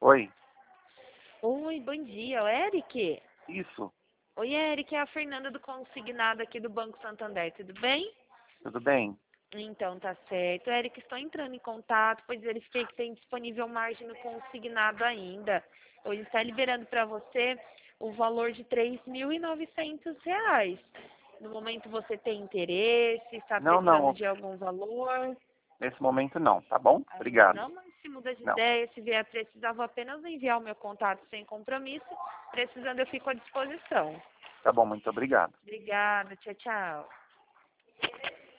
Oi, Oi, bom dia, o Eric? isso, Oi, Eric, é a Fernanda do Consignado aqui do Banco Santander, tudo bem? tudo bem? Então, tá certo. Eric, estou entrando em contato, pois verifiquei que tem disponível margem no consignado ainda. Hoje está liberando para você o valor de R$ 3.900. No momento você tem interesse, está Não, precisando não, de algum valor? nesse momento não, tá bom? Ainda Obrigado. não, mas se muda de Não, ideia, se vier precisar, vou apenas enviar o meu contato sem compromisso. Precisando, eu fico à disposição. tá bom, muito obrigado. Obrigada, tchau, tchau.